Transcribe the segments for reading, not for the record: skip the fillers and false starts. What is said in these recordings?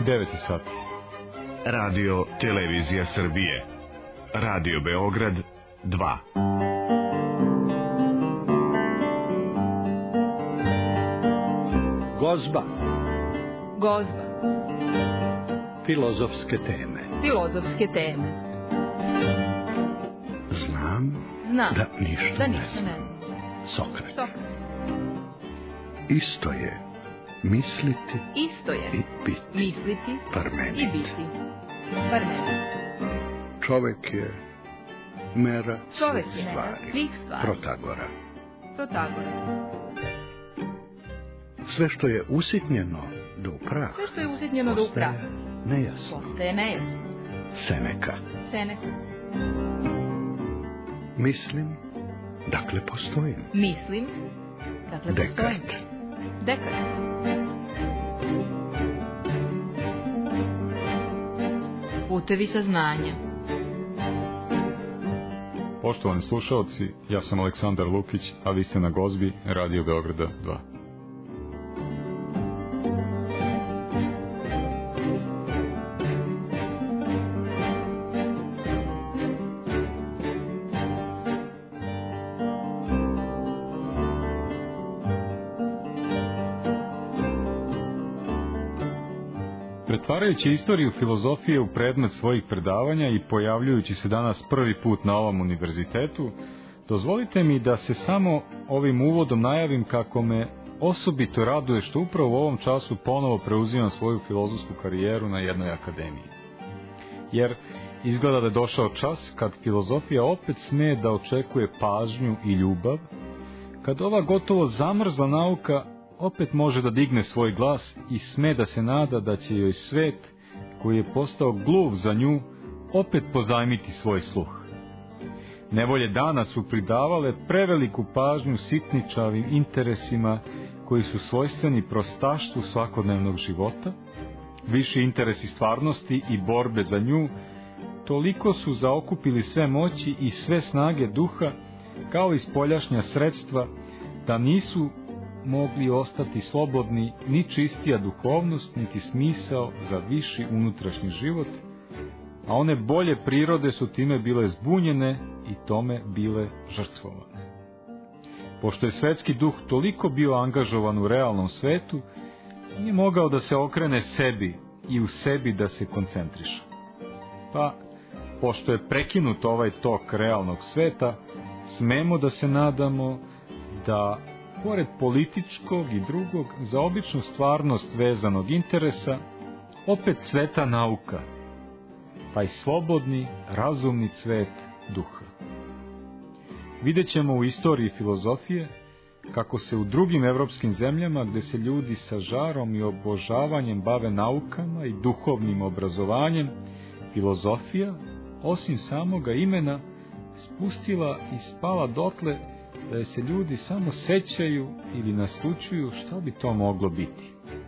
9 sati. Radio Televizija Srbije. Radio Beograd 2. Gozba. Gozba. Filozofske teme. Filozofske teme. Znam da ništa ne znam. Sokrat. Isto je misliti i biti. Misliti Parmenid. i biti. Parmenid. Čovek je mera svih stvari. Protagora. Sve što je usitnjeno do prah postaje nejasno. Seneka. Mislim, dakle postojim. Dekart. Putevi saznanja. Poštovani slušalci, ja sam Aleksandar Lukić, a vi ste na Gozbi Radio Beograda 2. Pretvarajući istoriju filozofije u predmet svojih predavanja i pojavljujući se danas prvi put na ovom univerzitetu, dozvolite mi da se samo ovim uvodom najavim kako me osobito raduje što upravo u ovom času ponovo preuzimam svoju filozofsku karijeru na jednoj akademiji. Jer izgleda da je došao čas kad filozofija opet sme da očekuje pažnju i ljubav, kad ova gotovo zamrzla nauka opet može da digne svoj glas i sme da se nada da će joj svet, koji je postao gluv za nju, opet pozajmiti svoj sluh. Nevolje dana su pridavale preveliku pažnju sitničavim interesima koji su svojstveni prostaštvu svakodnevnog života, viši interesi stvarnosti i borbe za nju, toliko su zaokupili sve moći i sve snage duha, kao i spoljašnja sredstva, da nisu mogli ostati slobodni ni čistija duhovnost, niti smisao za viši unutrašnji život, a one bolje prirode su time bile zbunjene i tome bile žrtvovane. Pošto je svetski duh toliko bio angažovan u realnom svetu, nije mogao da se okrene sebi i u sebi da se koncentriše. Pa, pošto je prekinut ovaj tok realnog sveta, smemo da se nadamo da pored političkog i drugog, za običnu stvarnost vezanog interesa, opet cveta nauka, taj slobodni, razumni cvet duha. Vidjet ćemo u istoriji filozofije kako se u drugim evropskim zemljama, gde se ljudi sa žarom i obožavanjem bave naukama i duhovnim obrazovanjem, filozofija, osim samoga imena, spustila i spala dotle da se ljudi samo sećaju ili naslučuju šta bi to moglo biti.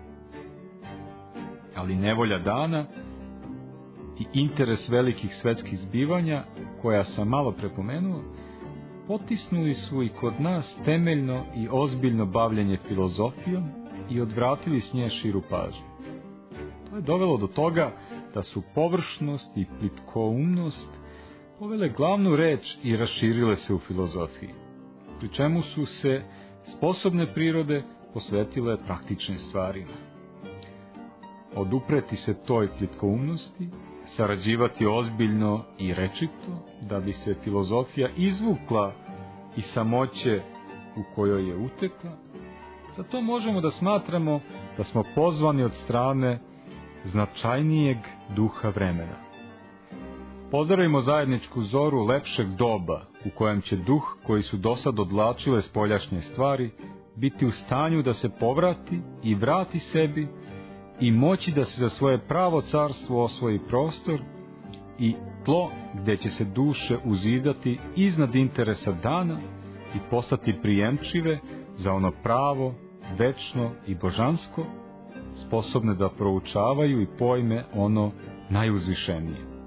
Ali nevolja dana i interes velikih svetskih zbivanja, koja sam malo prepomenuo, potisnuli su i kod nas temeljno i ozbiljno bavljenje filozofijom i odvratili s nje širu pažnju. To je dovelo do toga da su površnost i plitkoumnost povele glavnu reč i raširile se u filozofiji, pri čemu su se sposobne prirode posvetile praktičnim stvarima. Odupreti se toj plitkoumnosti, sarađivati ozbiljno i rečito, da bi se filozofija izvukla iz samoće u kojoj je utekla, za to možemo da smatramo da smo pozvani od strane značajnijeg duha vremena. Pozdravimo zajedničku zoru lepšeg doba, u kojem će duh koji su dosad odvlačile spoljašnje stvari biti u stanju da se povrati i vrati sebi i moći da se za svoje pravo carstvo osvoji prostor i tlo gde će se duše uzidati iznad interesa dana i postati prijemčive za ono pravo, večno i božansko, sposobne da proučavaju i pojme ono najuzvišenije.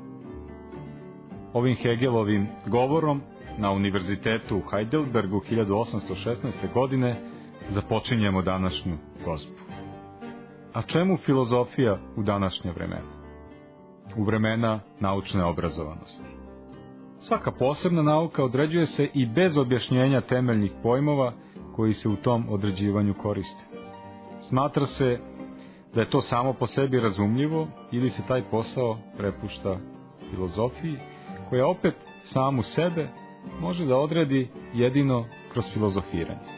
Ovim Hegelovim govorom na Univerzitetu u Heidelbergu 1816. godine započinjemo današnju gozbu. A čemu filozofija u današnje vremena? U vremena naučne obrazovanosti. Svaka posebna nauka određuje se i bez objašnjenja temeljnih pojmova koji se u tom određivanju koriste. Smatra se da je to samo po sebi razumljivo ili se taj posao prepušta filozofiji, koja opet samu sebe može da odredi jedino kroz filozofiranje.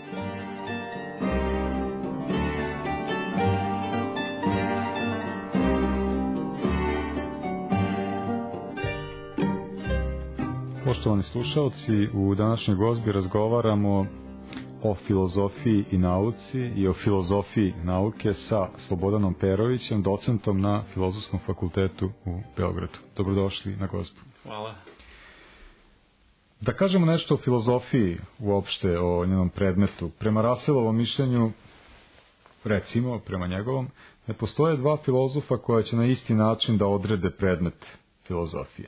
Poštovani slušalci, u današnjoj gozbi razgovaramo o filozofiji i nauci i o filozofiji nauke sa Slobodanom Perovićem, docentom na Filozofskom fakultetu u Beogradu. Dobrodošli na gozbu. Hvala. Da kažemo nešto o filozofiji uopšte, o njenom predmetu. Prema Russellovom mišljenju, recimo, prema njegovom, ne postoje dva filozofa koja će na isti način da odrede predmet filozofije.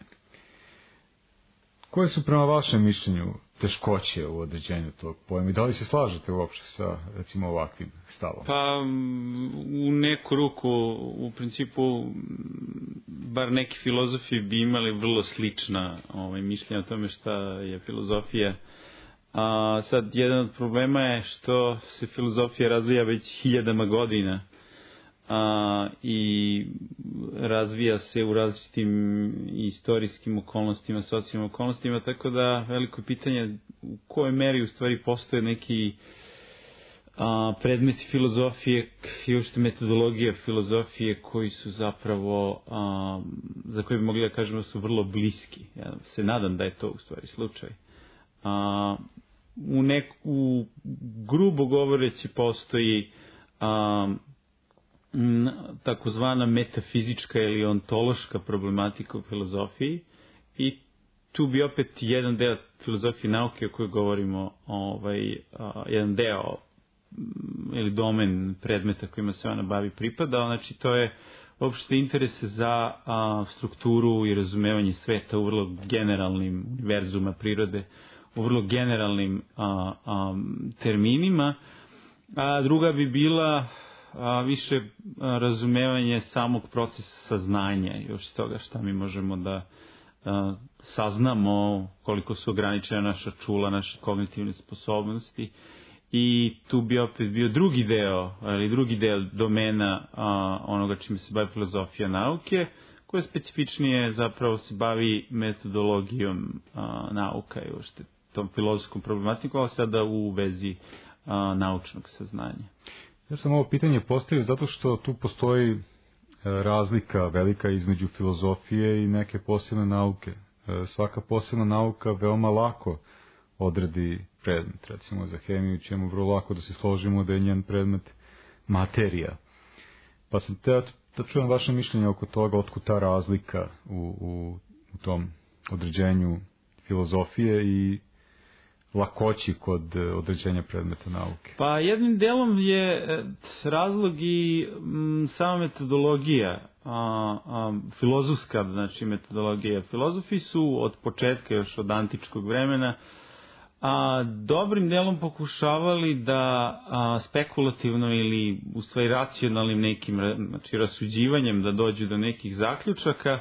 Koje su prema vašem mišljenju teškoće u određenju tog pojma i da li se slažete uopšte sa, recimo, ovakvim stavom? Pa, u neku ruku, u principu, bar neki filozofi bi imali vrlo slična mišljenja o tome šta je filozofija. A sad, jedan od problema je što se filozofija razvija već hiljadama godina i razvija se u različitim istorijskim okolnostima, socijalnim okolnostima, tako da veliko pitanje u kojoj meri u stvari postoje neki predmeti filozofije i uopšte metodologija filozofije koji su zapravo, za koje bi mogli da kažemo su vrlo bliski. Ja se nadam da je to u stvari slučaj. U grubo govoreći postoji takozvana metafizička ili ontološka problematika u filozofiji i tu bi opet jedan deo filozofije nauke o kojoj govorimo, jedan deo ili domen predmeta kojima se ona bavi pripadao, znači to je uopšte interese za strukturu i razumevanje sveta u vrlo generalnim univerzuma prirode, u vrlo generalnim terminima, a druga bi bila više razumevanje samog procesa saznanja i još toga šta mi možemo da saznamo, koliko su ograničena naša čula, naše kognitivne sposobnosti. I tu bi opet bio drugi deo domena onoga čime se bavi filozofija nauke, koja specifičnije zapravo se bavi metodologijom nauka i uopšte tom filozofskom problematikom, ali sada u vezi naučnog saznanja. Ja sam ovo pitanje postavio zato što tu postoji razlika velika između filozofije i neke posebne nauke. Svaka posebna nauka veoma lako odredi predmet. Recimo za hemiju ćemo vrlo lako da se složimo da je njen predmet materija. Pa sam da čujem vaše mišljenje oko toga, otkud ta razlika u tom određenju filozofije i lakoći kod određenja predmeta nauke. Pa jednim delom je razlog i sama metodologija, filozofska, znači metodologija. Filozofi su od početka, još od antičkog vremena, dobrim delom pokušavali da spekulativno ili u stvari racionalnim nekim, znači rasuđivanjem da dođu do nekih zaključaka,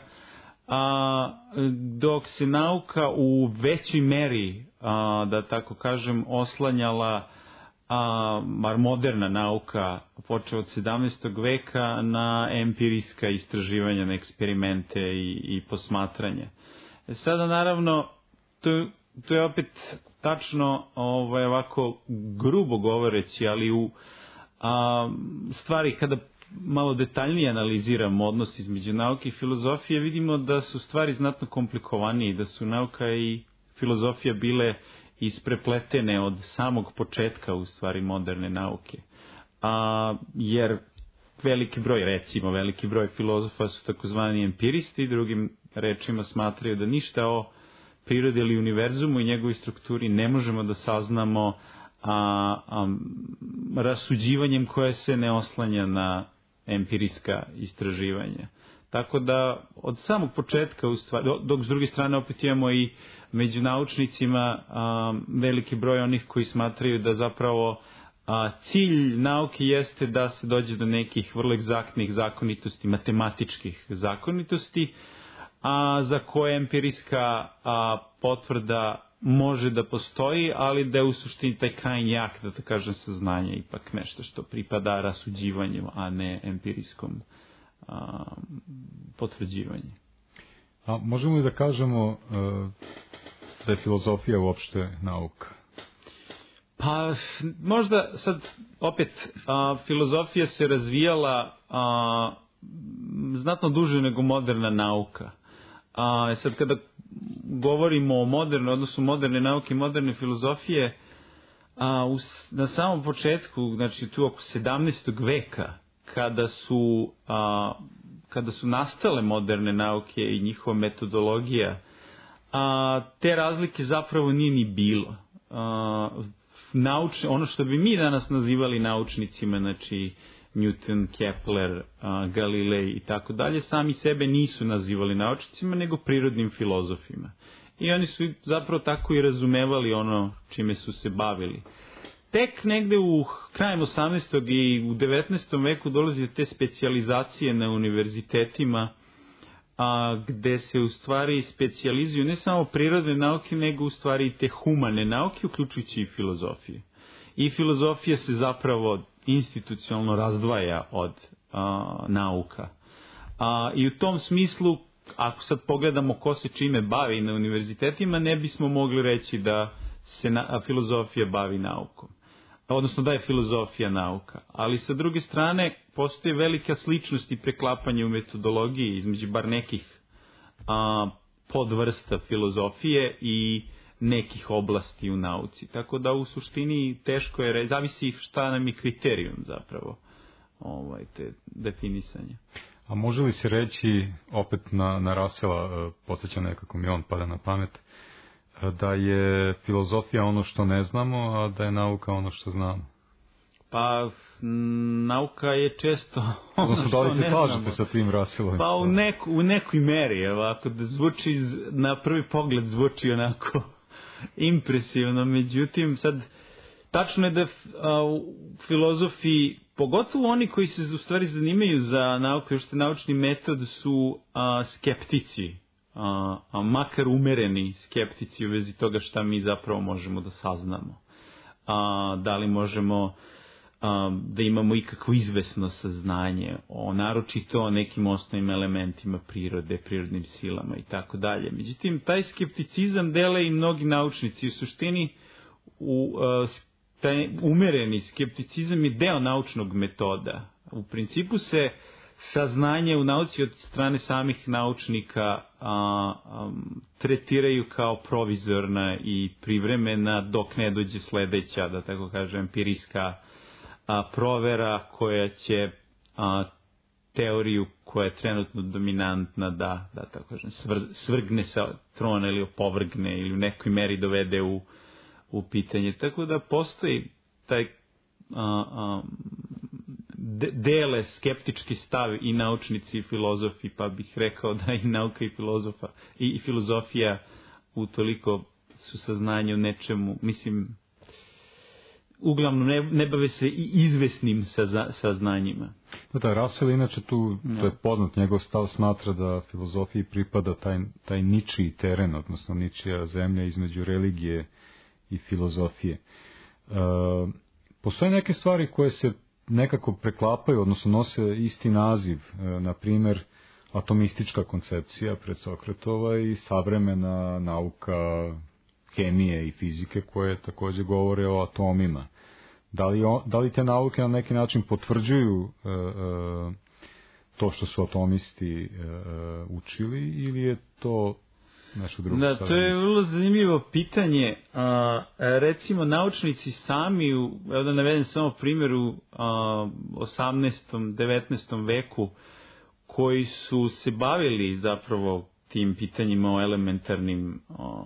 dok se nauka u većoj meri, da tako kažem, oslanjala, bar moderna nauka, počeo od 17. veka, na empirijska istraživanja, na eksperimente i posmatranje. Sada, naravno, to je opet tačno, ovako grubo govoreći, ali u stvari kada malo detaljnije analiziramo odnos između nauke i filozofije, vidimo da su stvari znatno komplikovanije, da su nauka i filozofija bile isprepletene od samog početka u stvari moderne nauke. Jer veliki broj filozofa su takozvani empiristi, drugim rečima smatraju da ništa o prirodi ili univerzumu i njegovoj strukturi ne možemo da saznamo rasuđivanjem koje se ne oslanja na empirijska istraživanja. Tako da od samog početka, dok s druge strane opet imamo i među naučnicima veliki broj onih koji smatraju da zapravo Cilj nauke jeste da se dođe do nekih vrlo egzaktnih zakonitosti, matematičkih zakonitosti, za koje empirijska potvrda može da postoji, ali da je u suštini taj krajnji akt, da kažem, saznanje ipak nešto što pripada rasuđivanju, a ne empirijskom potvrđivanju. A možemo li da kažemo da je filozofija uopšte nauka? Pa možda sad opet filozofija se razvijala znatno duže nego moderna nauka. Sad kada govorimo o modernoj, odnosu moderne nauke i moderne filozofije, na samom početku, znači tu oko 17. veka, kada su nastale moderne nauke i njihova metodologija, te razlike zapravo nije ni bilo. Ono što bi mi danas nazivali naučnicima, znači Newton, Kepler, Galilej i tako dalje, sami sebe nisu nazivali naučnicima, nego prirodnim filozofima. I oni su zapravo tako i razumevali ono čime su se bavili. Tek negde u krajem 18. i u 19. veku dolazi te specijalizacije na univerzitetima, gde se u stvari specijalizuju ne samo prirodne nauke, nego u stvari i te humane nauke, uključujući i filozofiju. I filozofija se zapravo institucionalno razdvaja od nauka. I u tom smislu, ako sad pogledamo ko se čime bavi na univerzitetima, ne bismo mogli reći da se filozofija bavi naukom. Odnosno da je filozofija nauka. Ali sa druge strane, postoji velika sličnost i preklapanje u metodologiji između bar nekih podvrsta filozofije i nekih oblasti u nauci. Tako da u suštini teško je, zavisi šta nam je kriterijum zapravo te definisanja. A može li se reći, opet na Russella, podsjeća nekako mi on pada na pamet, da je filozofija ono što ne znamo, a da je nauka ono što znamo? Pa, nauka je često ono što ne znamo. Da li se slažete sa tim Russellom? Pa u nekoj meri, ovako, da zvuči, na prvi pogled zvuči onako impresivno, međutim, sad, tačno je da filozofi, pogotovo oni koji se u stvari zanimaju za nauku, još te naučni metod su skeptici, makar umereni skeptici u vezi toga šta mi zapravo možemo da saznamo. Da li možemo da imamo ikakvo izvesno saznanje naročito o nekim osnovnim elementima prirode, prirodnim silama i tako dalje. Međutim, taj skepticizam dele i mnogi naučnici. U suštini, taj umereni skepticizam je deo naučnog metoda. U principu se saznanje u nauci od strane samih naučnika tretiraju kao provizorna i privremena dok ne dođe sledeća, da tako kažem, empirijska provera koja će teoriju koja je trenutno dominantna da tako kažem, svrgne sa trona ili opovrgne ili u nekoj meri dovede u pitanje. Tako da postoji taj dele skeptički stav i naučnici i filozofi, pa bih rekao da i nauka i filozofija utoliko su saznanje o nečemu, mislim, uglavnom ne bave se i izvesnim saznanjima. Da, Russell inače to je poznat, njegov stav smatra da filozofiji pripada taj ničiji teren, odnosno ničija zemlja između religije i filozofije. Postoje neke stvari koje se nekako preklapaju, odnosno nose isti naziv, na primjer atomistička koncepcija pred Sokratova i savremena nauka hemije i fizike koje također govore o atomima. Da li te nauke na neki način potvrđuju to što su atomisti učili ili je to nešto drugo? Da, to je vrlo zanimljivo pitanje. Recimo, naučnici sami, evo da navedem samo primjer u 18. 19. veku, koji su se bavili zapravo tim pitanjima o elementarnim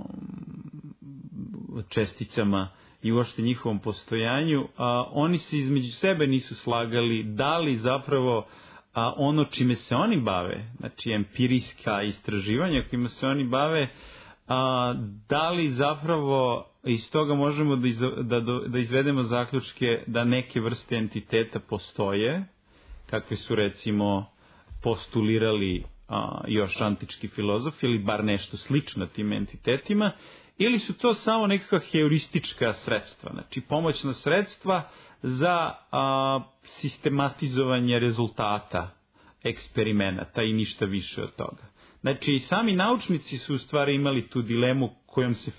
česticama i uopšte njihovom postojanju, oni se između sebe nisu slagali da li zapravo ono čime se oni bave, znači empirijska istraživanja kojima se oni bave, da li zapravo iz toga možemo da izvedemo zaključke da neke vrste entiteta postoje, kakve su recimo postulirali još antički filozofi, ili bar nešto slično tim entitetima, ili su to samo nekakva heuristička sredstva, znači pomoćna sredstva za sistematizovanje rezultata eksperimenata i ništa više od toga. Znači, sami naučnici su u stvari imali tu dilemu kojom se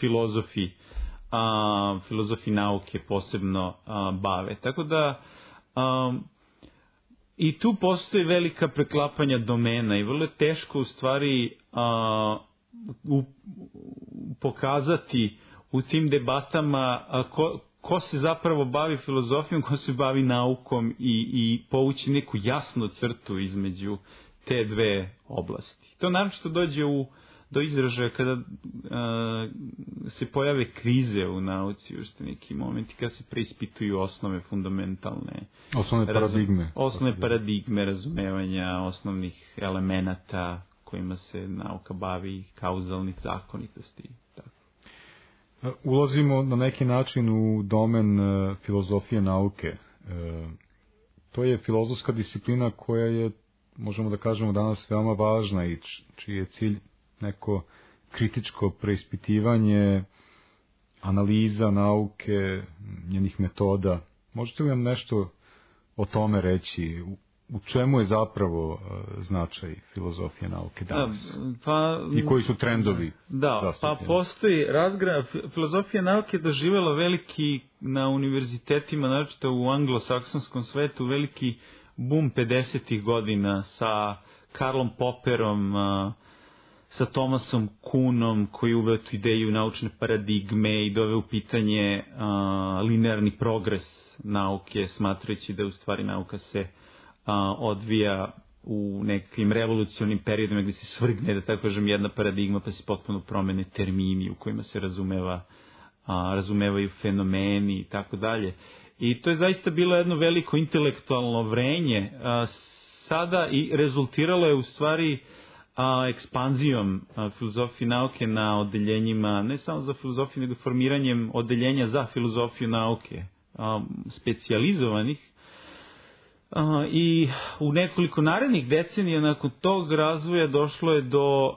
filozofi nauke posebno bave. Tako da i tu postoji velika preklapanja domena i vrlo je teško u stvari pokazati u tim debatama ko se zapravo bavi filozofijom, ko se bavi naukom i povući neku jasnu crtu između te dve oblasti. To naročito dođe do izražaja kada se pojave krize u nauci, još neki momenti kada se preispituju osnove fundamentalne. Osnovne paradigme razumevanja osnovnih elemenata kojima se nauka bavi, kauzalnih zakonitosti. Tako. Ulazimo na neki način u domen filozofije nauke. To je filozofska disciplina koja je, možemo da kažemo, danas veoma važna i čiji je cilj neko kritičko preispitivanje, analiza nauke, njenih metoda. Možete li nam nešto o tome reći? U čemu je zapravo značaj filozofije nauke danas? I koji su trendovi? Pa postoji filozofija nauke doživjela veliki na univerzitetima, naročito u anglosaksonskom svetu, veliki boom 50-ih godina sa Karlom Popperom, sa Thomasom Kuhnom, koji uveo tu ideju naučne paradigme i doveo u pitanje linearni progres nauke, smatrajući da u stvari nauka se odvija u nekim revolucionim periodima gdje se svrgne, da tako kažem, jedna paradigma, pa se potpuno promene termini u kojima se razumevaju fenomeni i tako dalje. I to je zaista bilo jedno veliko intelektualno vrenje sada i rezultiralo je u stvari ekspanzijom filozofije nauke na odeljenjima, ne samo za filozofiju, nego formiranjem odeljenja za filozofiju nauke, specijalizovanih. I u nekoliko narednih decenija nakon tog razvoja došlo je do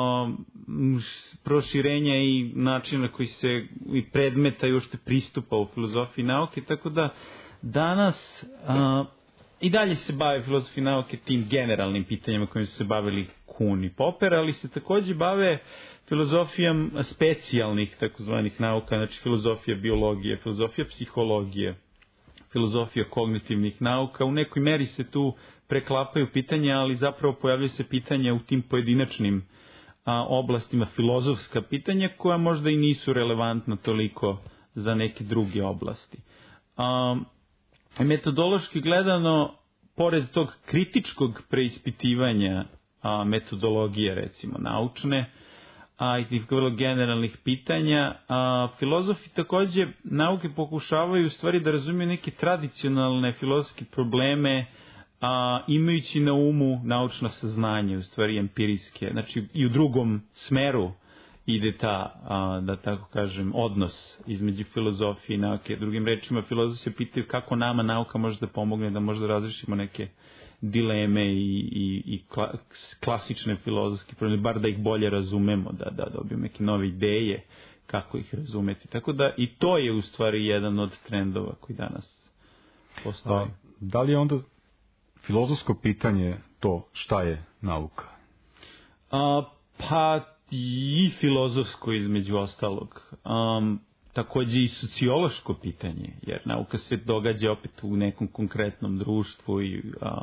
proširenja i načina koji se i predmeta i uopšte pristupa u filozofiji nauke, tako da danas i dalje se bave filozofiji nauke tim generalnim pitanjima kojim su se bavili Kuhn i Popper, ali se također bave filozofijom specijalnih takozvanih nauka, znači filozofija biologije, filozofija psihologije, filozofija kognitivnih nauka. U nekoj meri se tu preklapaju pitanja, ali zapravo pojavljaju se pitanja u tim pojedinačnim oblastima, filozofska pitanja koja možda i nisu relevantna toliko za neke druge oblasti. Metodološki gledano, pored tog kritičkog preispitivanja metodologije, recimo naučne, i tih vrlo generalnih pitanja, filozofi također nauke pokušavaju u stvari da razumiju neke tradicionalne filozofske probleme, imajući na umu naučna saznanja, u stvari empirijske. Znači i u drugom smeru ide ta, da tako kažem, odnos između filozofije i nauke. Drugim rečima, filozofi se pitaju kako nama nauka može da pomogne da možda razrešimo neke dileme i klasične filozofske probleme, bar da ih bolje razumemo, da dobijemo neke nove ideje kako ih razumeti. Tako da i to je u stvari jedan od trendova koji danas postoji. Da li je onda filozofsko pitanje to šta je nauka? Pa i filozofsko između ostalog. Također i sociološko pitanje, jer nauka se događa opet u nekom konkretnom društvu i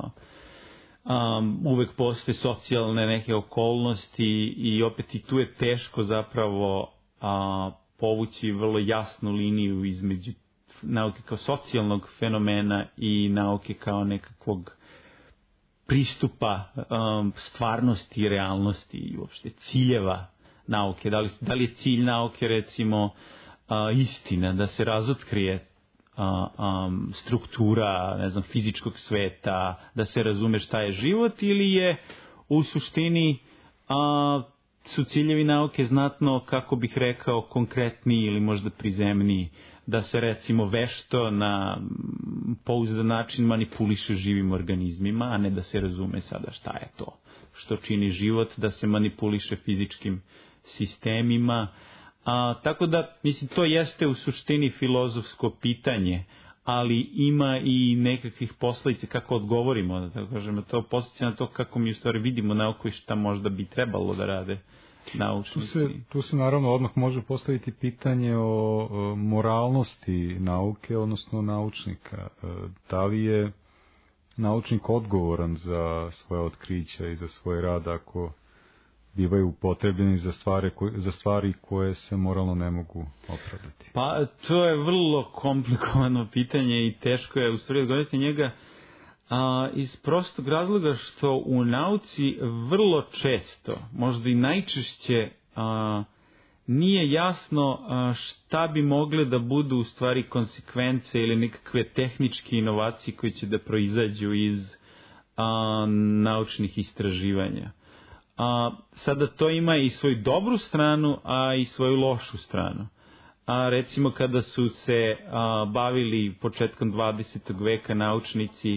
uvek postoje socijalne neke okolnosti i opet i tu je teško zapravo povući vrlo jasnu liniju između nauke kao socijalnog fenomena i nauke kao nekakvog pristupa stvarnosti i realnosti i uopšte ciljeva nauke. Da li je cilj nauke recimo istina, da se razotkrije struktura, ne znam, fizičkog sveta, da se razume šta je život, ili je u suštini su ciljevi nauke znatno, kako bih rekao, konkretniji ili možda prizemniji, da se recimo vešto na pouzdan način manipuliše živim organizmima, a ne da se razume sada šta je to što čini život, da se manipuliše fizičkim sistemima. Tako da, mislim, to jeste u suštini filozofsko pitanje, ali ima i nekakvih posledica kako odgovorimo, da tako kažemo, to posledica na to kako mi u stvari vidimo nauku i šta možda bi trebalo da rade naučnici. Tu se naravno odmah može postaviti pitanje o moralnosti nauke, odnosno naučnika. Da li je naučnik odgovoran za svoje otkrića i za svoj rad ako bivaju upotrebljeni za stvari koje se moralno ne mogu opravdati? Pa to je vrlo komplikovano pitanje i teško je u stvari odgovoriti njega iz prostog razloga što u nauci vrlo često, možda i najčešće, nije jasno šta bi mogle da budu u stvari konsekvence ili nekakve tehničke inovacije koje će da proizađu iz naučnih istraživanja. Sada to ima i svoju dobru stranu, a i svoju lošu stranu. Recimo kada su se bavili početkom 20. veka naučnici,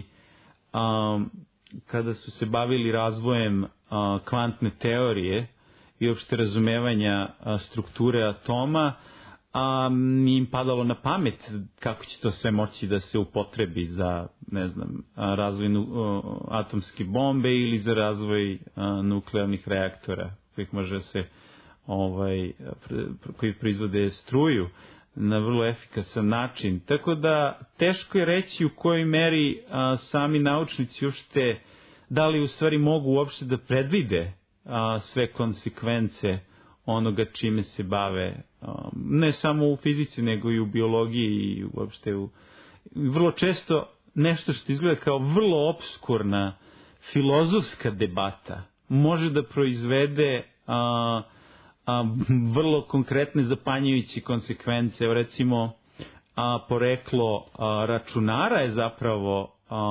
kada su se bavili razvojem kvantne teorije i uopšte razumevanja strukture atoma, nije im padalo na pamet kako će to sve moći da se upotrebi za, ne znam, razvoj atomske bombe ili za razvoj nuklearnih reaktora kojih može se koji proizvode struju na vrlo efikasan način. Tako da teško je reći u kojoj meri sami naučnici uopšte, da li u stvari mogu uopšte da predvide sve konsekvence onoga čime se bave, ne samo u fizici, nego i u biologiji i uopšte vrlo često nešto što izgleda kao vrlo opskurna filozofska debata može da proizvede vrlo konkretne zapanjujuće konsekvence. Evo recimo, poreklo računara je zapravo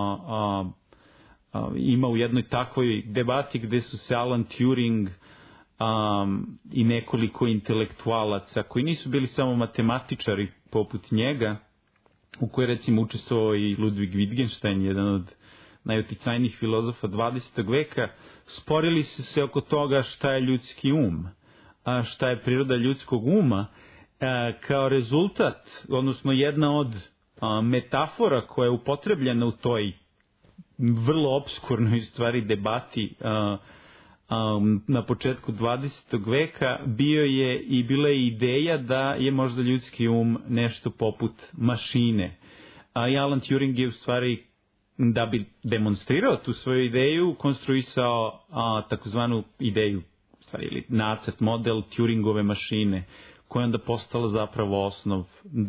ima u jednoj takvoj debati gde su se Alan Turing i nekoliko intelektualaca koji nisu bili samo matematičari poput njega, u kojoj recimo učestvovao i Ludwig Wittgenstein, jedan od najuticajnijih filozofa 20. veka, sporili su se oko toga šta je ljudski um, šta je priroda ljudskog uma, kao rezultat, odnosno jedna od metafora koja je upotrebljena u toj vrlo opskurnoj stvari debati na početku 20. veka bila je ideja da je možda ljudski um nešto poput mašine. I Alan Turing je u stvari, da bi demonstrirao tu svoju ideju, konstruisao takozvanu ideju, stvari, ili nacrt, model Turingove mašine, koja je onda postala zapravo osnov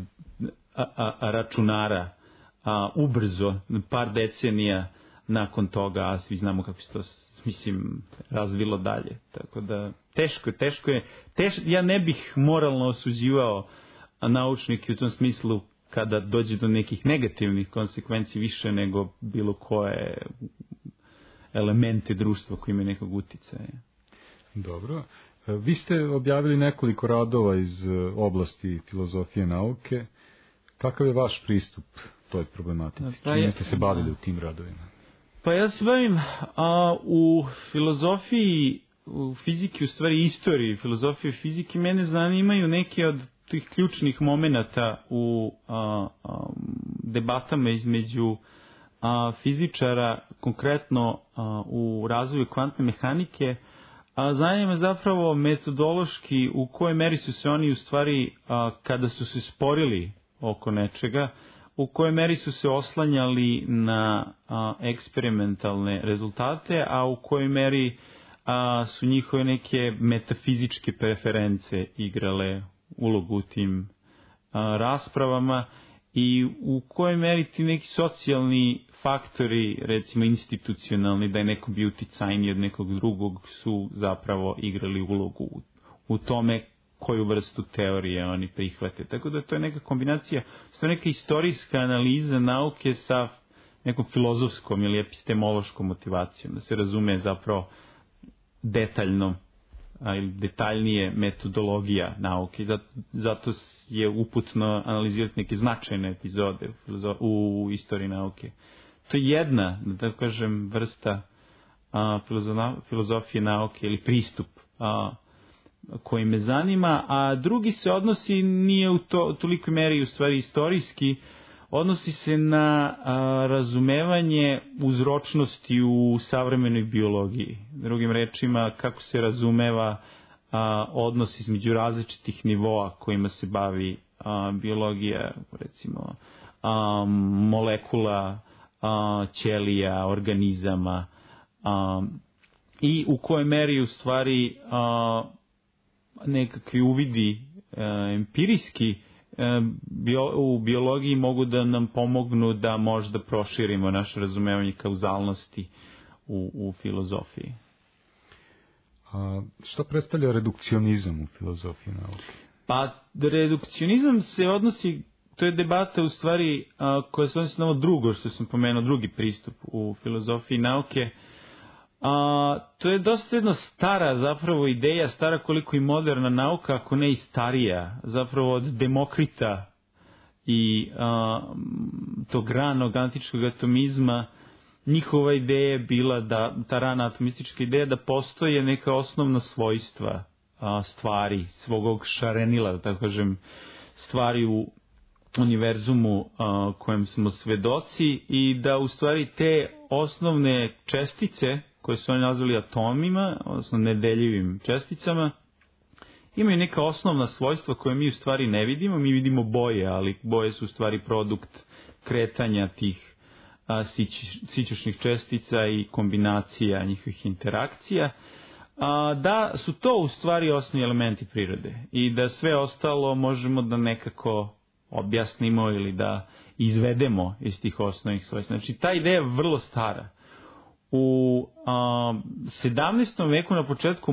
računara ubrzo, par decenija nakon toga, a svi znamo kako se to, mislim, razvilo dalje. Tako da, teško je. Ja ne bih moralno osuđivao naučnike u tom smislu kada dođe do nekih negativnih konsekvenci više nego bilo koje elemente društva koji imaju nekog uticaja. Dobro. Vi ste objavili nekoliko radova iz oblasti filozofije nauke. Kakav je vaš pristup toj problematici? Čime ste se bavili u tim radovima? Pa ja se bavim u filozofiji, u fiziki, u stvari istoriji filozofije i fizike. Mene zanimaju neke od tih ključnih momenata u debatama između fizičara, konkretno u razvoju kvantne mehanike. Zanima me zapravo metodološki u kojoj meri su se oni u stvari, kada su se sporili oko nečega, u kojoj meri su se oslanjali na eksperimentalne rezultate, a u kojoj meri su njihove neke metafizičke preference igrale ulogu u tim raspravama i u kojoj meri ti neki socijalni faktori, recimo institucionalni, da je neko bio uticajniji od nekog drugog, su zapravo igrali ulogu u tome koju vrstu teorije oni prihvate. Tako da to je neka kombinacija, to je neka istorijska analiza nauke sa nekom filozofskom ili epistemološkom motivacijom, da se razume zapravo detaljno ili detaljnije metodologija nauke. Zato je uputno analizirati neke značajne epizode u istoriji nauke. To je jedna, da tako kažem, vrsta filozofije nauke ili pristup koji me zanima, a drugi se odnosi, nije u tolikoj meri u stvari istorijski, odnosi se na razumevanje uzročnosti u savremenoj biologiji. Drugim rečima, kako se razumeva odnos između različitih nivoa kojima se bavi biologija, recimo molekula, ćelija, organizama, i u kojoj meri u stvari nekakvi uvidi empirijski u biologiji mogu da nam pomognu da možda proširimo naše razumevanje kauzalnosti u filozofiji. A šta predstavlja redukcionizam u filozofiji nauke? Pa redukcionizam se odnosi, to je debata u stvari koja se odnosi na ovo drugo što sam pomenuo, drugi pristup u filozofiji nauke. To je dosta jedna stara zapravo ideja, stara koliko i moderna nauka, ako ne i starija, zapravo od Demokrita i tog ranog antičkog atomizma. Njihova ideja je bila da, ta rana atomistička ideja, da postoje neka osnovna svojstva stvari, svog ovog šarenila, da tako kažem, stvari u univerzumu kojem smo svedoci, i da u stvari te osnovne čestice koje su oni nazvali atomima, odnosno nedeljivim česticama, imaju neka osnovna svojstva koje mi u stvari ne vidimo. Mi vidimo boje, ali boje su u stvari produkt kretanja tih sićušnih čestica i kombinacija njihovih interakcija. Da su to u stvari osnovni elementi prirode i da sve ostalo možemo da nekako objasnimo ili da izvedemo iz tih osnovnih svojstva. Znači, ta ideja je vrlo stara. U 17. veku, na početku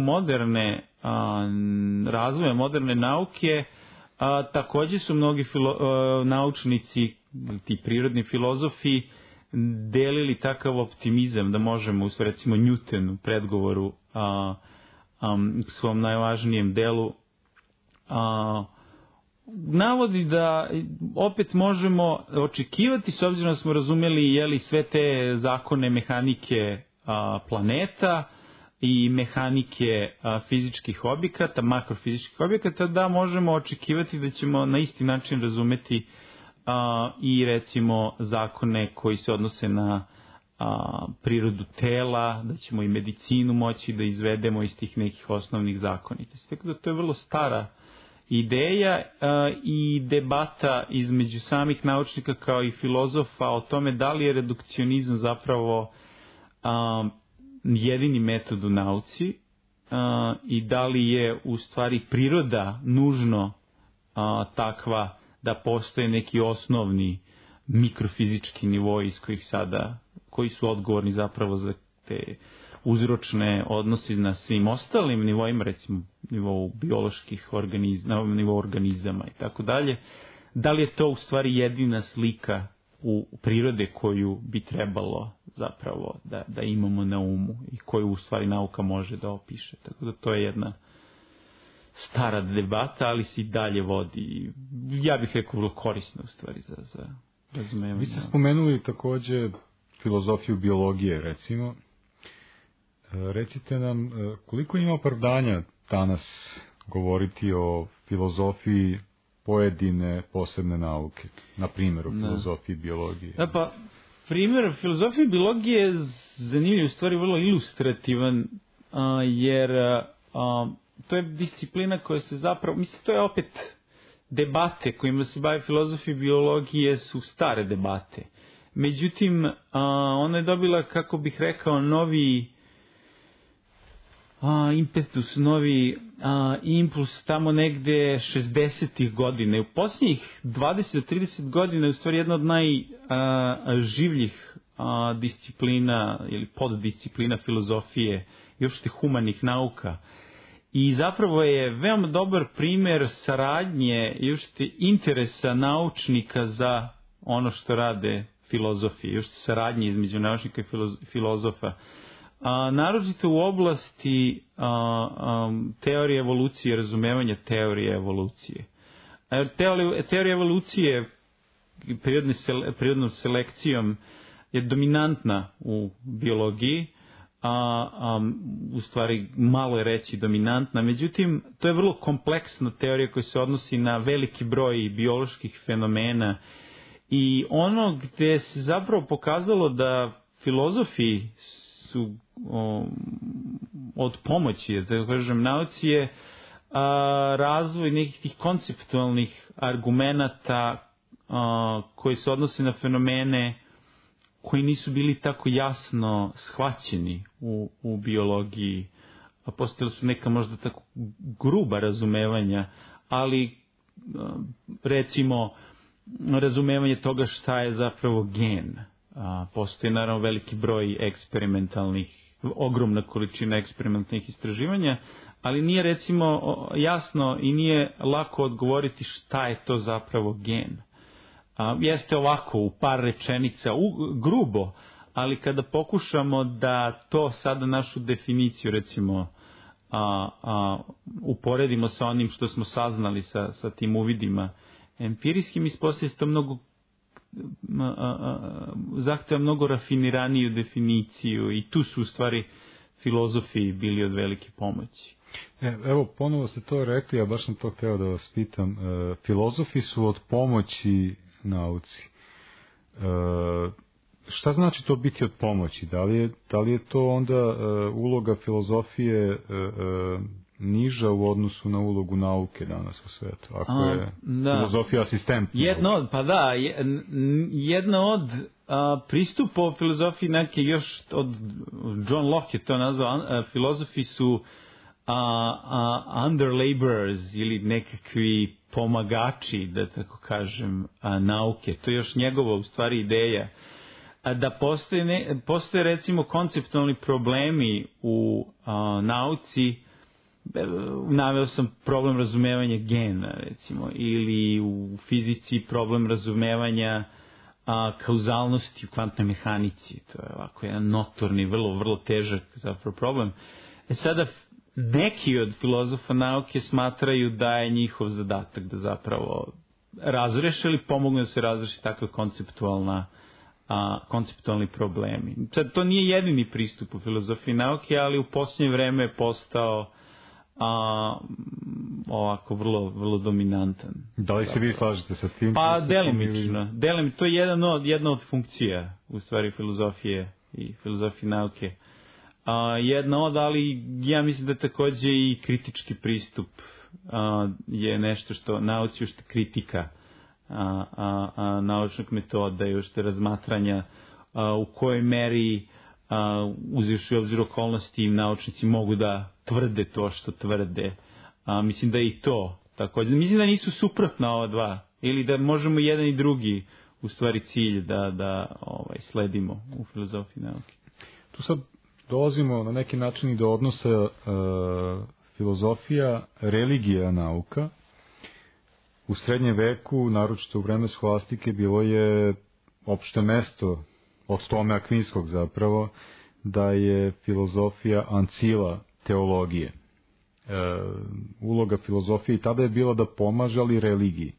razvoja moderne nauke, također su mnogi naučnici, ti prirodni filozofi, delili takav optimizam da možemo, recimo Newton u predgovoru svom najvažnijem delu, navodi da opet možemo očekivati, s obzirom da smo razumeli sve te zakone mehanike planeta i mehanike fizičkih objekata, makrofizičkih objekata, da možemo očekivati da ćemo na isti način razumeti i recimo zakone koji se odnose na prirodu tela, da ćemo i medicinu moći da izvedemo iz tih nekih osnovnih zakonitosti. Tako da to je vrlo stara ideja i debata između samih naučnika kao i filozofa o tome da li je redukcionizam zapravo jedini metod u nauci i da li je u stvari priroda nužno takva da postoje neki osnovni mikrofizički nivoi iz kojih sada, koji su odgovorni zapravo za te uzročne odnosi na svim ostalim nivoima, recimo nivou bioloških organizama, nivou organizama i tako dalje. Da li je to u stvari jedina slika u prirode koju bi trebalo zapravo da imamo na umu i koju u stvari nauka može da opiše. Tako da to je jedna stara debata, ali se i dalje vodi. Ja bih rekao vrlo korisna u stvari za razumevanje. Vi ste spomenuli također filozofiju biologije, recimo. Recite nam, koliko ima opravdanja danas govoriti o filozofiji pojedine posebne nauke, na primjer o filozofiji biologije? Pa, primjer filozofije biologije je zanimljiv, u stvari vrlo ilustrativan, jer to je disciplina koja se zapravo, mislim, to je opet debate kojima se bavi filozofija biologije su stare debate. Međutim, ona je dobila, kako bih rekao, novi impetus, novi impuls tamo negde 60-ih godina. U posljednjih 20 do 30 godina je u stvari jedna od najživljih disciplina ili poddisciplina filozofije i uopšte humanih nauka. I zapravo je veoma dobar primjer saradnje i uopšte interesa naučnika za ono što rade filozofije, uopšte saradnje između naučnika i filozofa. naročito u oblasti teorije evolucije, razumevanja teorije evolucije. Teorija evolucije prirodnom selekcijom je dominantna u biologiji, u stvari malo je reći dominantna, međutim to je vrlo kompleksna teorija koja se odnosi na veliki broj bioloških fenomena i ono gde se zapravo pokazalo da filozofi su od pomoći, da kažem, nauci je razvoj nekih tih konceptualnih argumenata koji se odnose na fenomene koji nisu bili tako jasno shvaćeni u biologiji, a postojala su neka možda tako gruba razumevanja, ali recimo razumevanje toga šta je zapravo gen. Postoji naravno veliki broj ogromna količina eksperimentalnih istraživanja, ali nije recimo jasno i nije lako odgovoriti šta je to zapravo gen. Jeste ovako u par rečenica, grubo, ali kada pokušamo da to sada našu definiciju recimo uporedimo sa onim što smo saznali sa tim uvidima empirijskim, ispostavlja to mnogo zahteva mnogo rafiniraniju definiciju i tu su u stvari filozofi bili od velike pomoći. Evo, ponovo ste to rekli, ja baš sam to hteo da vas pitam. Filozofi su od pomoći nauci. Šta znači to biti od pomoći? Da li je to onda uloga filozofije niža u odnosu na ulogu nauke danas u svetu? Ako je filozofija asistent. Jedna od pristupa u filozofiji neke još od John Locke je to nazvao, filozofi su under laborers ili nekakvi pomagači, da tako kažem, nauke. To je još njegova u stvari ideja. Da postoje recimo konceptualni problemi u nauci, naveo sam problem razumevanja gena recimo, ili u fizici problem razumevanja kauzalnosti u kvantnoj mehanici. To je ovako jedan notorni, vrlo težak zapravo problem. Sada neki od filozofa nauke smatraju da je njihov zadatak da zapravo razreše ili pomognu da se razreši takve konceptualni problemi. Sad, to nije jedini pristup u filozofiji nauke, ali u posljednje vreme je postao ovako vrlo dominantan. Da li se vi slažete sa tim? Pa delimično. To je jedna od funkcija u stvari filozofije i filozofije nauke. Jedna od, ali ja mislim da takođe i kritički pristup je nešto što nauci ušte kritika naučnog metoda i ušte razmatranja u kojoj meri uzevši u obzir okolnosti naučnici mogu da tvrde to što tvrde. Mislim da je i to takođe. Mislim da nisu suprotna ova dva ili da možemo jedan i drugi u stvari cilj da sledimo u filozofiji nauke. Tu sad dolazimo na neki način i do odnosa filozofija, religija, nauka. U srednjem veku, naročito u vreme skolastike, bilo je opšte mesto od Tome Akvinskog zapravo, da je filozofija ancila teologije. Uloga filozofije i tada je bila da pomaže, ali religiji.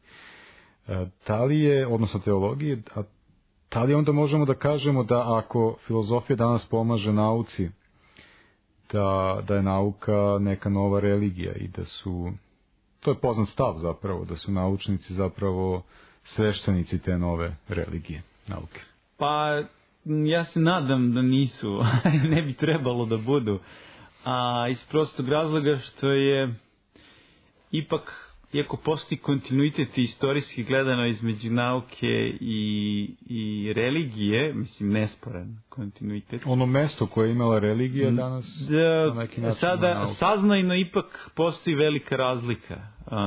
Da li je, odnosno teologije, da li onda možemo da kažemo da ako filozofija danas pomaže nauci, da je nauka neka nova religija i da su, to je poznat stav zapravo, da su naučnici zapravo sveštenici te nove religije, nauke? Pa, ja se nadam da nisu, ne bi trebalo da budu, iz prostog razloga što je ipak, iako postoji kontinuitet istorijski gledano između nauke i religije, mislim nesporan kontinuitet. Ono mesto koje je imala religija danas na neki način sada saznajno ipak postoji velika razlika.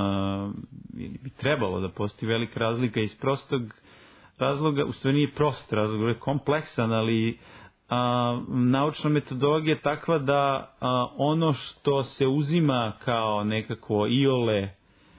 Ili bi trebalo da postoji velika razlika iz prostog razloga, u stvari nije prost razlog, je kompleksan, ali naučna metodologija je takva da ono što se uzima kao nekako iole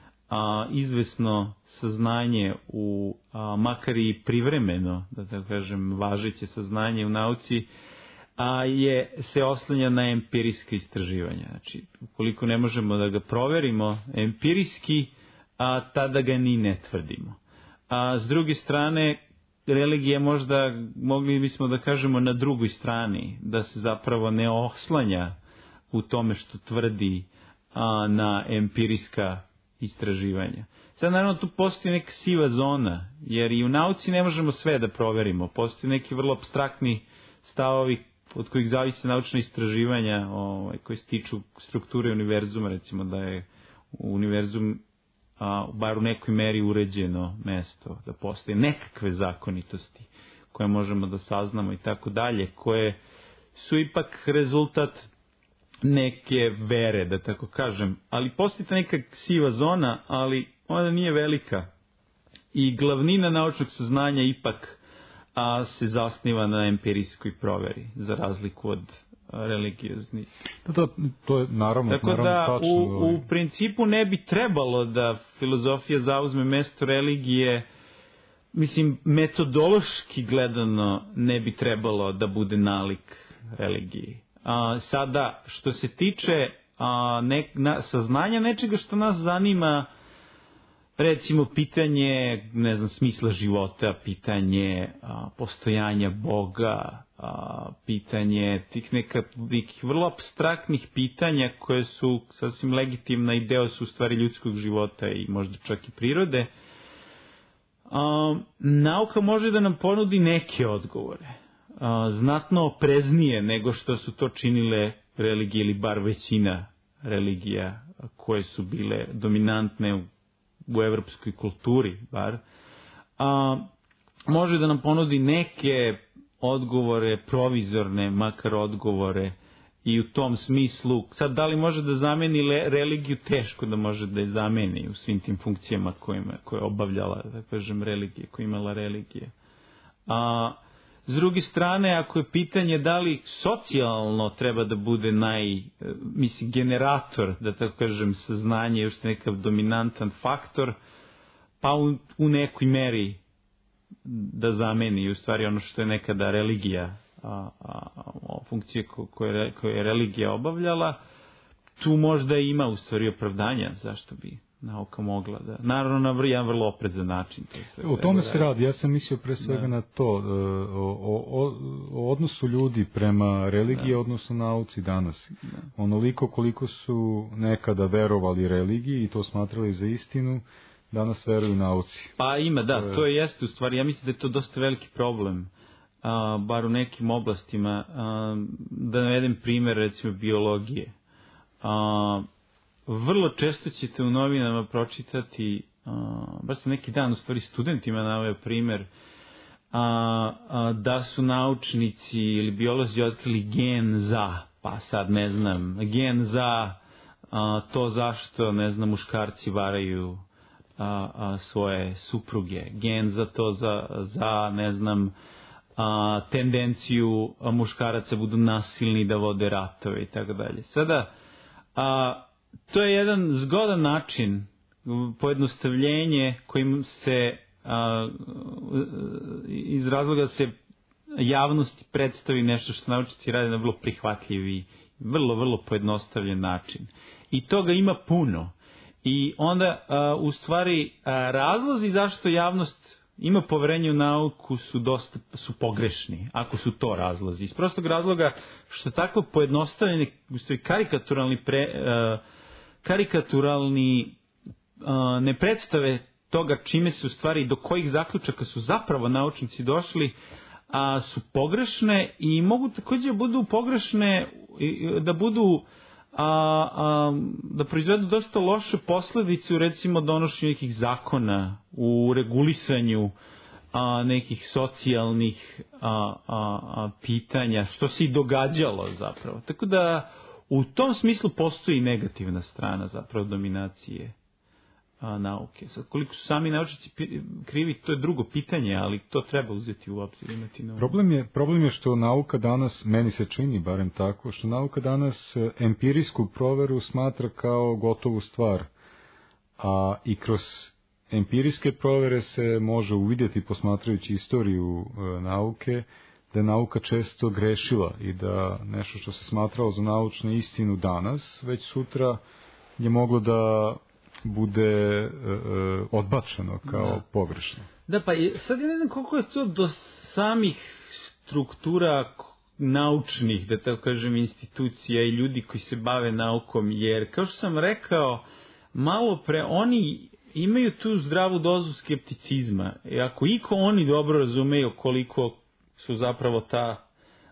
izvesno saznanje makar i privremeno, da tako kažem, važeće saznanje u nauci, se oslanja na empirijska istraživanja. Znači, ukoliko ne možemo da ga proverimo empirijski, tada ga ni ne tvrdimo. S druge strane, religija možda, mogli bismo da kažemo na drugoj strani, da se zapravo ne oslanja u tome što tvrdi na empirijska istraživanja. Sad naravno tu postoji neka siva zona, jer i u nauci ne možemo sve da proverimo. Postoji neki vrlo apstraktni stavovi od kojih zavise naučna istraživanja koji se tiču strukture univerzuma, recimo da je univerzum bar u nekoj meri uređeno mesto, da postoje nekakve zakonitosti koje možemo da saznamo i tako dalje, koje su ipak rezultat neke vere, da tako kažem. Ali postoji ta neka siva zona, ali ona nije velika. I glavnina naučnog saznanja ipak se zasniva na empirijskoj proveri, za razliku od religioznih. Da, to je naravno tako da tačno, u principu ne bi trebalo da filozofija zauzme mesto religije, mislim, metodološki gledano ne bi trebalo da bude nalik religiji. Sada, što se tiče saznanja nečega što nas zanima, recimo pitanje, ne znam, smisla života, pitanje postojanja Boga, pitanje tih nekih vrlo apstraktnih pitanja koje su sasvim legitimna i deo su u stvari ljudskog života i možda čak i prirode, nauka može da nam ponudi neke odgovore, znatno opreznije nego što su to činile religije ili bar većina religija koje su bile dominantne u evropskoj kulturi, bar, može da nam ponudi neke odgovore, provizorne, makar odgovore, i u tom smislu, sad da li može da zameni religiju, teško da može da je zameni u svim tim funkcijama koje je obavljala, da kažem, religija, koja je imala religije. S druge strane, ako je pitanje da li socijalno treba da bude generator, da tako kažem, saznanje, još nekav dominantan faktor, pa u nekoj meri da zameni u stvari ono što je nekada religija, funkcije koje je religija obavljala, tu možda ima u stvari opravdanja zašto bi nauka mogla da... Naravno, na jedan vrlo oprezan način. O tome se radi. Ja sam mislio pre svega na to, o odnosu ljudi prema religiji, odnosno nauci danas. Onoliko koliko su nekada verovali religiji i to smatrali za istinu, danas veruju nauci. Pa ima, da, to jeste u stvari. Ja mislim da je to dosta veliki problem, bar u nekim oblastima. Da navedem primjer, recimo, biologije. Vrlo često ćete u novinama pročitati, baš sam neki dan u stvari studentima naveo primjer, da su naučnici ili biolozi otkrili gen za, pa sad ne znam, gen za to zašto, ne znam, muškarci varaju svoje supruge, gen za to za ne znam, tendenciju muškaraca budu nasilni da vode ratove i tako dalje. Sada, to je jedan zgodan način, pojednostavljenje kojim se iz razloga se javnosti predstavi nešto što naučnici rade na vrlo prihvatljivi, vrlo pojednostavljen način. I toga ima puno. I onda u stvari razlozi zašto javnost ima poverenje u nauku su pogrešni, ako su to razlozi. Iz prostog razloga što tako pojednostavljeni, u stvari karikaturalni ne predstave toga čime se u stvari, do kojih zaključaka su zapravo naučnici došli, su pogrešne i mogu također budu pogrešne, da proizvedu dosta loše posljedice u recimo donošenju nekih zakona, u regulisanju nekih socijalnih pitanja, što se i događalo zapravo. Tako da u tom smislu postoji negativna strana zapravo dominacije nauke. Sad, koliko su sami naučnici krivi, to je drugo pitanje, ali to treba uzeti u obzir. Problem je što nauka danas, meni se čini barem tako, što nauka danas empirijsku proveru smatra kao gotovu stvar. I kroz empirijske provere se može uvidjeti, posmatrajući istoriju nauke, da je nauka često grešila i da nešto što se smatralo za naučnu istinu danas, već sutra je moglo da bude odbačeno kao pogrešno. Da, pa sad ja ne znam koliko je to do samih struktura naučnih, da tako kažem, institucija i ljudi koji se bave naukom, jer kao što sam rekao, malo pre, oni imaju tu zdravu dozu skepticizma. I ako oni dobro razumeju koliko su zapravo ta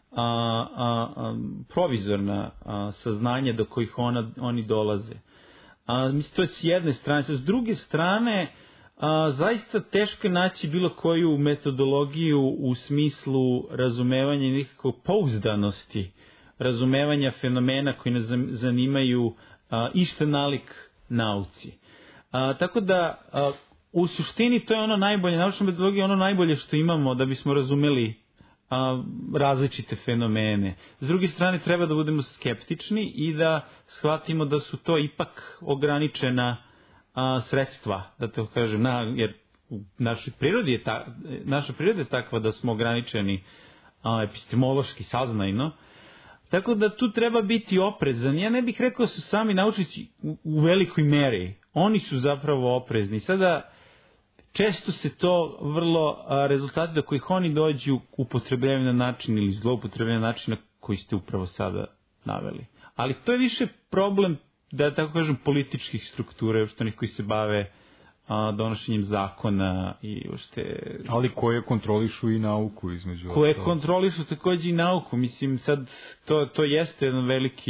provizorna saznanja do kojih oni dolaze. Mislim, to je s jedne strane. S druge strane, zaista teško je naći bilo koju metodologiju u smislu razumevanja i nekako pouzdanosti, razumevanja fenomena koji nas zanimaju išta nalik nauci. Tako da, u suštini to je ono najbolje, naučna metodologija je ono najbolje što imamo da bismo razumeli različite fenomene. S druge strane, treba da budemo skeptični i da shvatimo da su to ipak ograničena sredstva, da to kažem, jer naša priroda je takva da smo ograničeni epistemološki, saznajno. Tako da tu treba biti oprezan. Ja ne bih rekao da su sami naučnici u velikoj meri. Oni su zapravo oprezni. Sada često se to vrlo rezultati do kojih oni dođu upotrebljavaju na način ili zloupotrebljavaju na način na koji ste upravo sada naveli. Ali to je više problem, da tako kažem, političkih struktura, još onih koji se bave donošenjem zakona i uopšte... Ali koje kontrolišu i nauku između... Koje kontrolišu također i nauku. Mislim, sad, to jeste jedan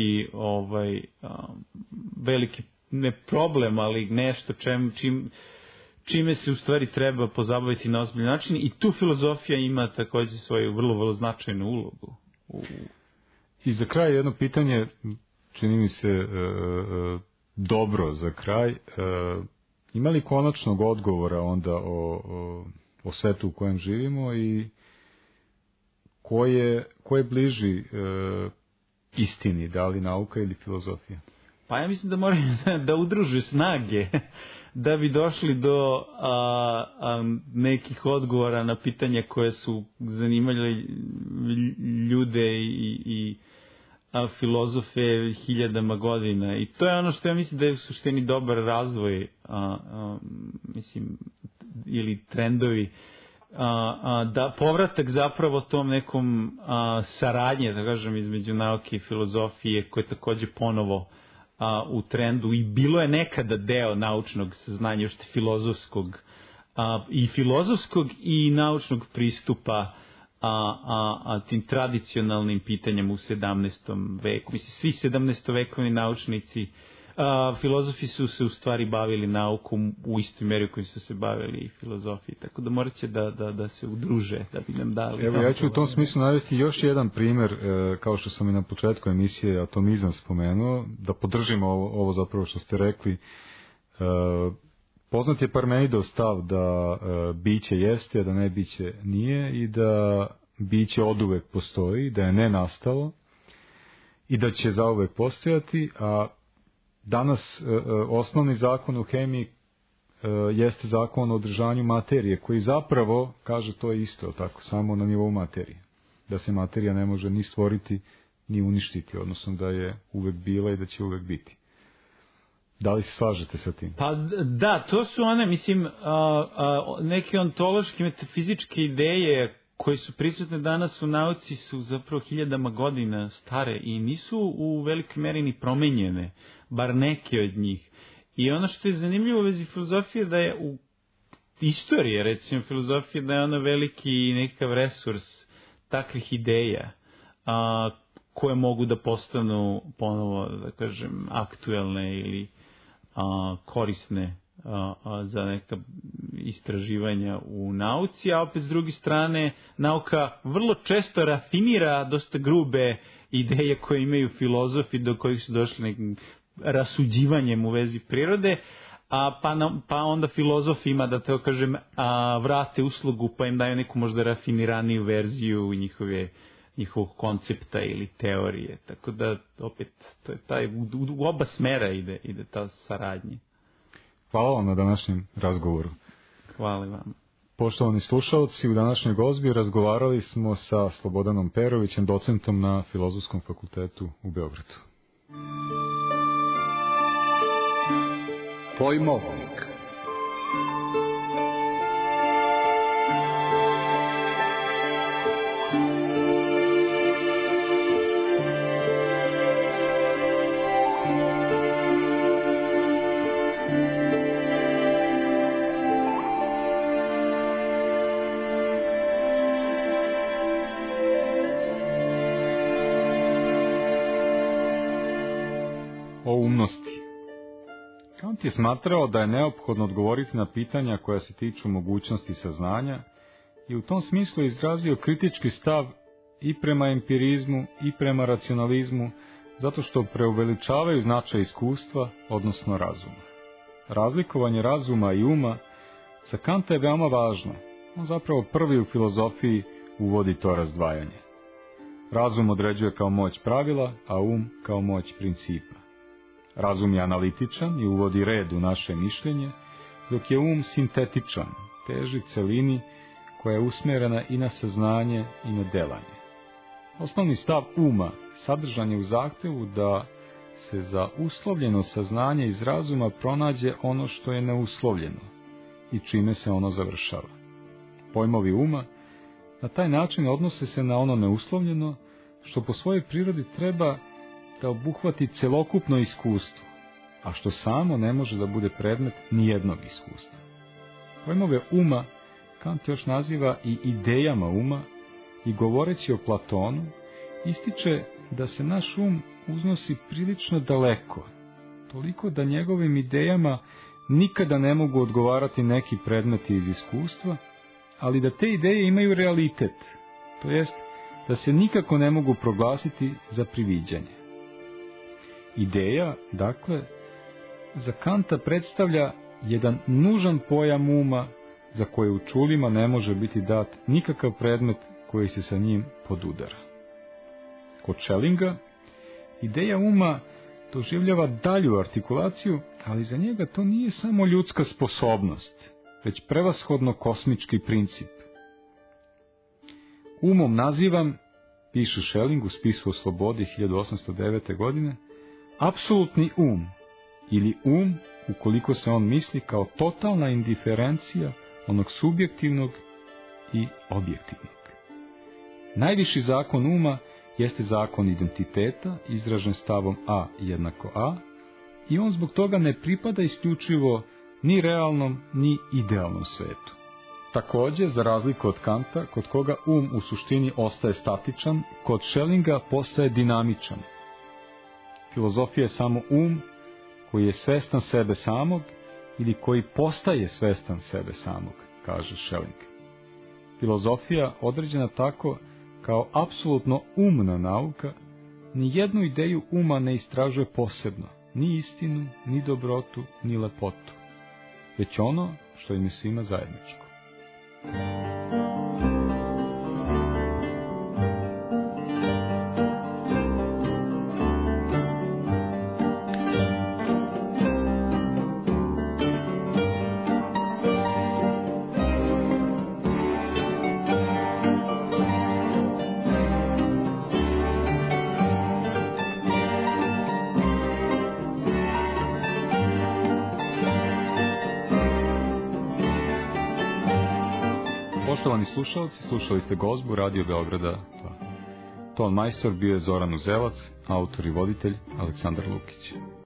veliki ne problem, ali nešto čime se u stvari treba pozabaviti na ozbiljan način, i tu filozofija ima također svoju vrlo značajnu ulogu. I za kraj jedno pitanje, čini mi se dobro za kraj. Ima li konačnog odgovora onda o svetu u kojem živimo i ko je bliži istini, da li nauka ili filozofija? Pa ja mislim da moraju da udruže snage da bi došli do nekih odgovora na pitanja koje su zanimali ljude i filozofe hiljadama godina. I to je ono što ja mislim da je u suštini dobar razvoj, mislim, ili trendovi, da povratak zapravo tom nekom saradnje, da kažem, između nauke i filozofije, koje je također ponovo u trendu i bilo je nekada deo naučnog saznanja, još filozofskog i naučnog pristupa tim tradicionalnim pitanjem u 17. veku. Mislim, svi 17-vekovni naučnici, filozofi su se u stvari bavili naukom u istoj meri u kojoj su se bavili i filozofiji, tako da morat će da se udruže, da bi nam dali. Evo, ja ću u tom smislu navesti još jedan primjer, kao što sam i na početku emisije Atomizam spomenuo, da podržimo ovo zapravo što ste rekli. Poznat je Parmenidov stav da biće jeste, a da ne biće nije, i da biće oduvek postoji, da je ne nastalo i da će zauvek postojati, a danas osnovni zakon u hemiji jeste zakon o održanju materije, koji zapravo kaže to je isto, tako, samo na nivou materije. Da se materija ne može ni stvoriti, ni uništiti, odnosno da je uvek bila i da će uvek biti. Da li se slažete sa tim? Pa da, to su one, mislim, neke ontološke, metafizičke ideje koje su prisutne danas u nauci su zapravo hiljadama godina stare i nisu u velikoj meri ni promenjene, bar neke od njih. I ono što je zanimljivo u vezi filozofije, da je u istoriji, recimo, filozofije, da je ona veliki nekakav resurs takvih ideja koje mogu da postanu ponovo, da kažem, aktuelne ili korisne za neka istraživanja u nauci, a opet s druge strane nauka vrlo često rafinira dosta grube ideje koje imaju filozofi do kojih su došli nekim rasuđivanjem u vezi prirode, pa onda filozofi ima, da tako kažem, vrate uslugu pa im daju neku možda rafiniraniju verziju njihovog koncepta ili teorije. Tako da opet to je taj, u oba smera ide ta saradnja. Hvala vam na današnjem razgovoru. Hvala vam. Poštovani slušalci, u današnjoj gozbi razgovarali smo sa Slobodanom Perovićem, docentom na Filozofskom fakultetu u Beogradu. Pojmovnik. O umnosti. Kant je smatrao da je neophodno odgovoriti na pitanja koja se tiču mogućnosti saznanja i u tom smislu je izrazio kritički stav i prema empirizmu i prema racionalizmu, zato što preuveličavaju značaj iskustva, odnosno razuma. Razlikovanje razuma i uma za Kanta je veoma važno. On zapravo prvi u filozofiji uvodi to razdvajanje. Razum određuje kao moć pravila, a kao moć principa. Razum je analitičan i uvodi red u naše mišljenje, dok je sintetičan, teži celini koja je usmjerena i na saznanje i na delanje. Osnovni stav sadržan je u zahtevu da se za uslovljeno saznanje iz razuma pronađe ono što je neuslovljeno i čime se ono završava. Pojmovi na taj način odnose se na ono neuslovljeno, što po svojoj prirodi treba da obuhvati celokupno iskustvo, a što samo ne može da bude predmet nijednog iskustva. Pojmove Kant još naziva i idejama i govoreći o Platonu, ističe da se naš uznosi prilično daleko, toliko da njegovim idejama nikada ne mogu odgovarati neki predmeti iz iskustva, ali da te ideje imaju realitet, to jest da se nikako ne mogu proglasiti za priviđanje. Ideja, dakle, za Kanta predstavlja jedan nužan pojam za koje u čulima ne može biti dat nikakav predmet koji se sa njim podudara. Kod Schellinga, ideja doživljava dalju artikulaciju, ali za njega to nije samo ljudska sposobnost, već prevashodno kosmički princip. Nazivam, piše Schelling u spisu o slobodi 1809. godine, apsolutni ili ukoliko se on misli kao totalna indiferencija onog subjektivnog i objektivnog. Najviši zakon jeste zakon identiteta, izražen stavom A jednako A, i on zbog toga ne pripada isključivo ni realnom, ni idealnom svetu. Također, za razliku od Kanta, kod koga u suštini ostaje statičan, kod Schellinga postaje dinamičan. Filozofija je samo koji je svestan sebe samog ili koji postaje svestan sebe samog, kaže Schelling. Filozofija, određena tako kao apsolutno umna nauka, ni jednu ideju ne istražuje posebno, ni istinu, ni dobrotu, ni lepotu, već ono što im je svima zajedničko. Poštovani slušalci, slušali ste gozbu Radio Beograda 2. Ton majstor bio je Zoran Uzelac, autor i voditelj Aleksandar Lukić.